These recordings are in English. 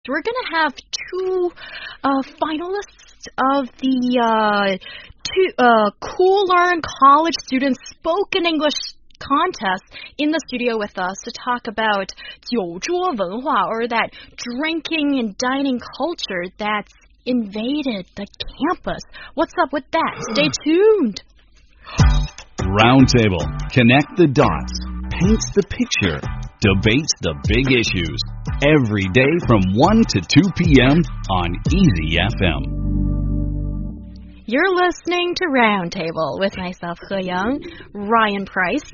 We're going to have two finalists of the Cool Learn College Students Spoken English contest in the studio with us to talk about 酒桌文化, or that drinking and dining culture that's invaded the campus. What's up with that? Stay tuned. Roundtable. Connect the dots. Paints the picture. Debates the big issues. Every day from 1 to 2 p.m. on Easy FM. You're listening to Roundtable with myself, He Yang, Ryan Price.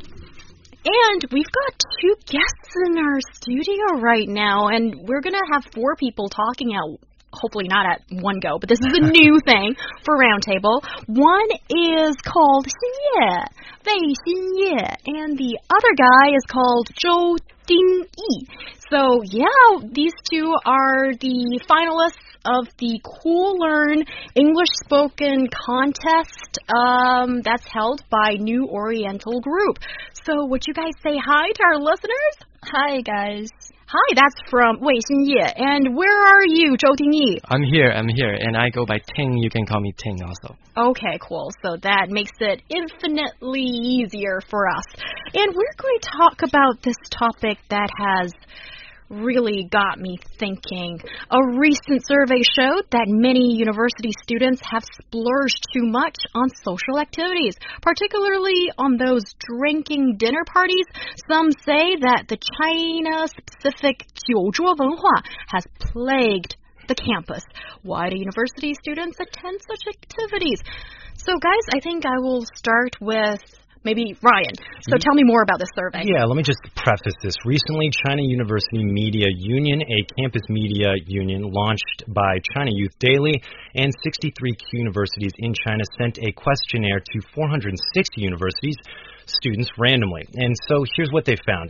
And we've got two guests in our studio right now, and we're going to have four people talking out. Hopefully not at one go, but this is a new thing for Roundtable. One is called Xinye, Wei Xinye, and the other guy is called Zhou Dingyi. So, yeah, these two are the finalists of the Cool Learn English Spoken contest that's held by New Oriental Group. So, would you guys say hi to our listeners? Hi, guys. Hi, that's from Wei Xinye. And where are you, Zhou Dingyi? I'm here, and I go by Ting. You can call me Ting also. Okay, cool. So that makes it infinitely easier for us. And we're going to talk about this topic that has really got me thinking. A recent survey showed that many university students have splurged too much on social activities, particularly on those drinking dinner parties. Some say that the China-specific 酒桌文化 has plagued the campus. Why do university students attend such activities? So, guys, I think I will start with maybe Ryan. So tell me more about this survey. Yeah, let me just preface this. Recently, China University Media Union, a campus media union launched by China Youth Daily and 63 universities in China, sent a questionnaire to 460 universities students randomly. And so here's what they found.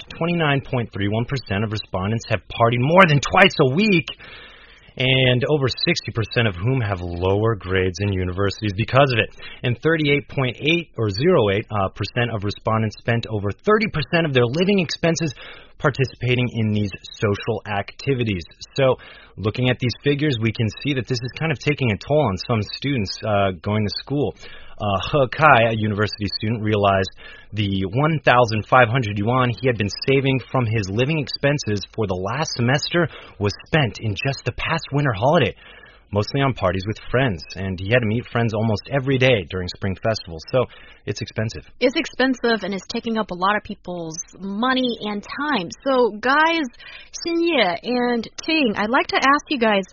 29.31% of respondents have partied more than twice a week, and over 60% of whom have lower grades in universities because of it. And 38.8 or 08% of respondents spent over 30% of their living expenses participating in these social activities. So looking at these figures, we can see that this is kind of taking a toll on some students going to school. He Kai, a university student, realized the 1,500 yuan he had been saving from his living expenses for the last semester was spent in just the past winter holiday, mostly on parties with friends, and he had to meet friends almost every day during Spring Festival, so it's expensive. It's expensive and it's taking up a lot of people's money and time. So, guys, Xinye and Ting, I'd like to ask you guys,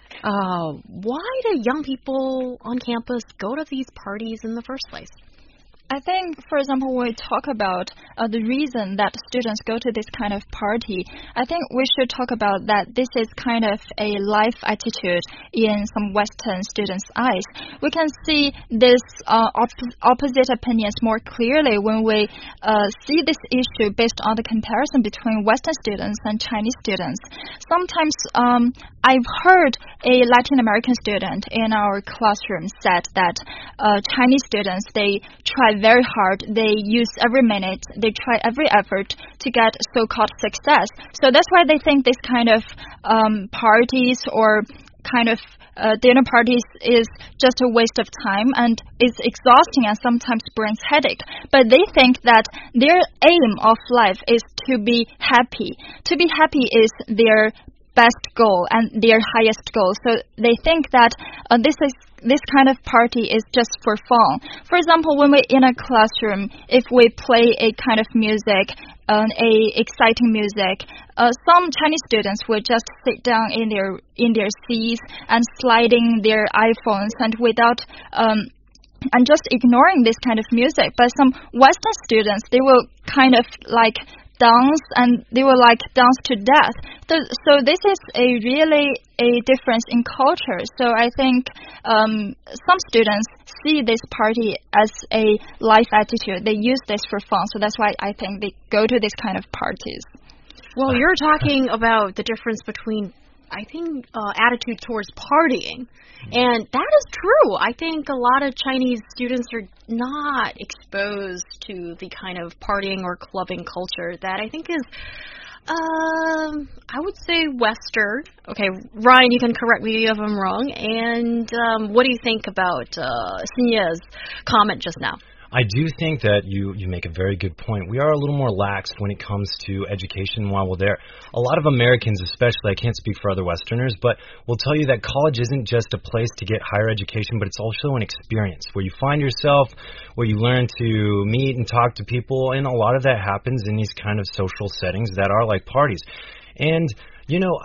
why do young people on campus go to these parties in the first place? I think, for example, when we talk about the reason that students go to this kind of party, I think we should talk about that this is kind of a life attitude in some Western students' eyes. We can see this opposite opinions more clearly when we see this issue based on the comparison between Western students and Chinese students. Sometimes I've heard a Latin American student in our classroom said that Chinese students, they try very hard, they use every minute, they try every effort to get so-called success. So that's why they think this kind of parties or kind of dinner parties is just a waste of time and is exhausting and sometimes brings headache. But they think that their aim of life is to be happy. To be happy is their best goal and their highest goal. So they think that this kind of party is just for fun. For example, when we're in a classroom, if we play a kind of music, exciting music, some Chinese students will just sit down in their seats and sliding their iPhones and without and just ignoring this kind of music. But some Western students, they will kind of like dance, and they will like dance to death. So this is really a difference in culture. So I think some students see this party as a life attitude. They use this for fun. So that's why I think they go to this kind of parties. Well, you're talking about the difference between, I think, attitude towards partying. And that is true. I think a lot of Chinese students are not exposed to the kind of partying or clubbing culture that I think is I would say Western. Okay, Ryan, you can correct me if I'm wrong. And what do you think about Xinye's comment just now? I do think that you make a very good point. We are a little more lax when it comes to education while we're there. A lot of Americans especially, I can't speak for other Westerners, but will tell you that college isn't just a place to get higher education, but it's also an experience where you find yourself, where you learn to meet and talk to people, and a lot of that happens in these kind of social settings that are like parties. And, you know,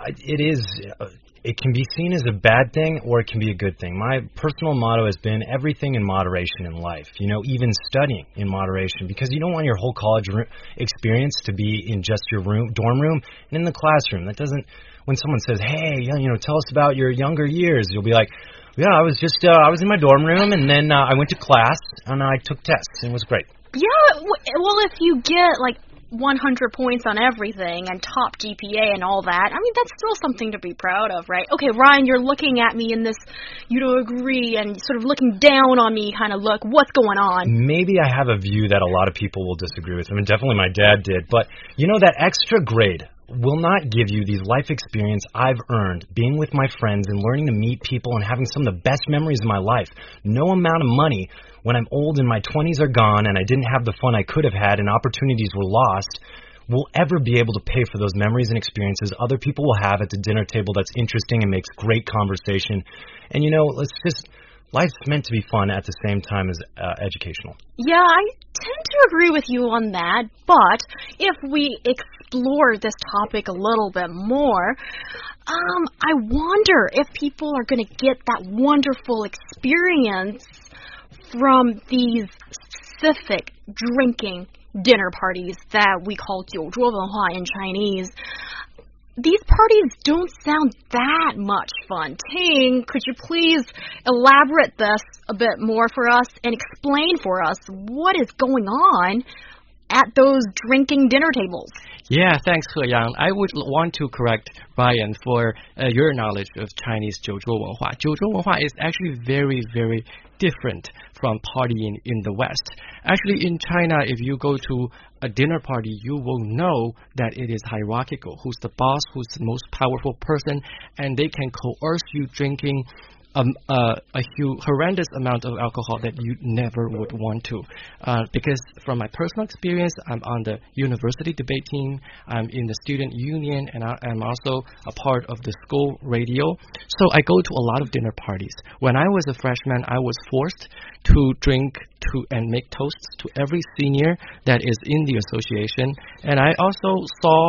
it can be seen as a bad thing or it can be a good thing. My personal motto has been everything in moderation in life, you know, even studying in moderation, because you don't want your whole college experience to be in just your dorm room and in the classroom. That doesn't, when someone says, hey, you know, tell us about your younger years, you'll be like, yeah, I was in my dorm room and then I went to class and I took tests and it was great. Yeah, well, if you get like 100 points on everything and top GPA and all that, I mean, that's still something to be proud of, right? Okay, Ryan, you're looking at me in this you don't agree and sort of looking down on me kind of look. What's going on? Maybe I have a view that a lot of people will disagree with. I mean, definitely my dad did. But, you know, that extra grade will not give you these life experience I've earned being with my friends and learning to meet people and having some of the best memories of my life. No amount of money when I'm old and my 20s are gone and I didn't have the fun I could have had and opportunities were lost will ever be able to pay for those memories and experiences other people will have at the dinner table that's interesting and makes great conversation. And, you know, life's meant to be fun at the same time as educational. Yeah, I tend to agree with you on that, but if we explore this topic a little bit more, I wonder if people are going to get that wonderful experience from these specific drinking dinner parties that we call 酒桌文化 in Chinese. These parties don't sound that much fun. Ting, could you please elaborate this a bit more for us and explain for us what is going on at those drinking dinner tables? Yeah, thanks, He Yang. I would want to correct Ryan for your knowledge of Chinese 酒桌文化. 酒桌文化 is actually very, very different from partying in the West. Actually, in China, if you go to a dinner party, you will know that it is hierarchical. Who's the boss, who's the most powerful person, and they can coerce you drinking a horrendous amount of alcohol that you never would want to. Because from my personal experience, I'm on the university debate team, I'm in the student union, and I'm also a part of the school radio. So I go to a lot of dinner parties. When I was a freshman, I was forced to drink and make toasts to every senior that is in the association. And I also saw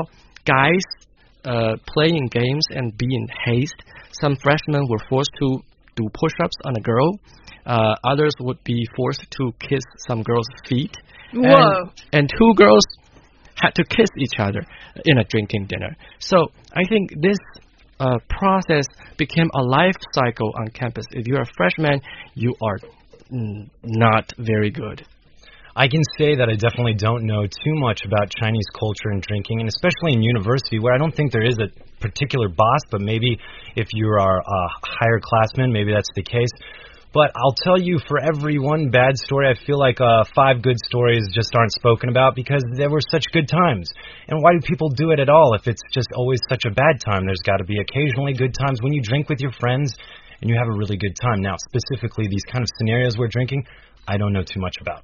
guys playing games and being hazed. Some freshmen were forced to do push-ups on a girl. Others would be forced to kiss some girl's feet. Whoa. And two girls had to kiss each other in a drinking dinner. So I think this process became a life cycle on campus. If you're a freshman, you are not very good. I can say that I definitely don't know too much about Chinese culture and drinking, and especially in university, where I don't think there is a particular boss, but maybe if you are a higher classman, maybe that's the case. But I'll tell you, for every one bad story, I feel like 5 good stories just aren't spoken about because there were such good times. And why do people do it at all if it's just always such a bad time? There's got to be occasionally good times when you drink with your friends and you have a really good time. Now, specifically, these kind of scenarios we're drinking, I don't know too much about.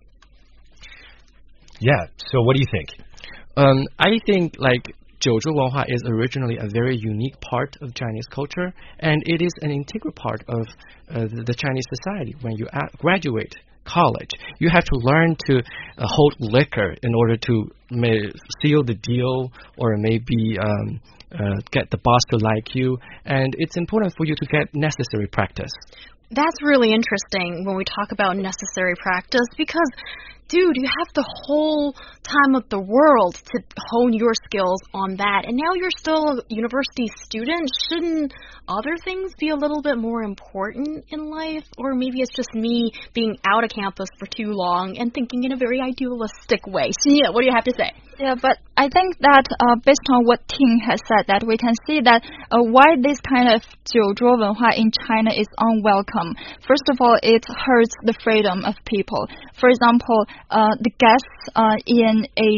Yeah, so what do you think? I think, like, 酒桌文化 is originally a very unique part of Chinese culture, and it is an integral part of the Chinese society. When you graduate college, you have to learn to hold liquor in order to seal the deal or maybe get the boss to like you, and it's important for you to get necessary practice. That's really interesting when we talk about necessary practice because, dude, you have the whole time of the world to hone your skills on that. And now you're still a university student. Shouldn't other things be a little bit more important in life? Or maybe it's just me being out of campus for too long and thinking in a very idealistic way. Xinye, what do you have to say? Yeah, but I think that based on what Ting has said, that we can see that why this kind of 酒桌文化 in China is unwelcome. First of all, it hurts the freedom of people. For example, the guests in a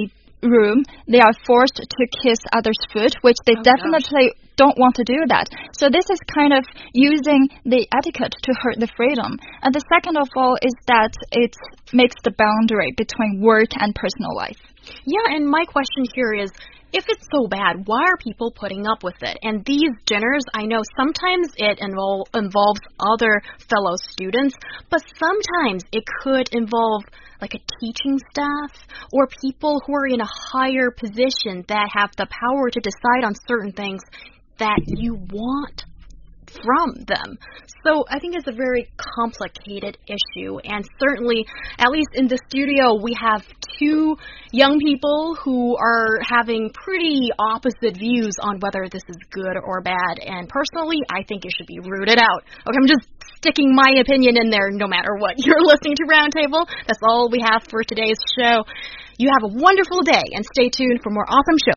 room, they are forced to kiss others' foot, which they definitely don't want to do that. So this is kind of using the etiquette to hurt the freedom. And the second of all is that it makes the boundary between work and personal life. Yeah, and my question here is, if it's so bad, why are people putting up with it? And these dinners, I know sometimes it involves other fellow students, but sometimes it could involve like a teaching staff or people who are in a higher position that have the power to decide on certain things that you want from them. So I think it's a very complicated issue, and certainly, at least in the studio, we have two young people who are having pretty opposite views on whether this is good or bad, and personally, I think it should be rooted out. Okay, I'm just sticking my opinion in there no matter what. You're listening to Roundtable. That's all we have for today's show. You have a wonderful day, and stay tuned for more awesome shows.